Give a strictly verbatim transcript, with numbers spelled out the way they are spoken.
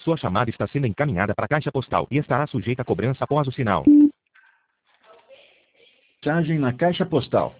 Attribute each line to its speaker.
Speaker 1: Sua chamada está sendo encaminhada para a caixa postal e estará sujeita a cobrança após o sinal.
Speaker 2: Mensagem na caixa postal.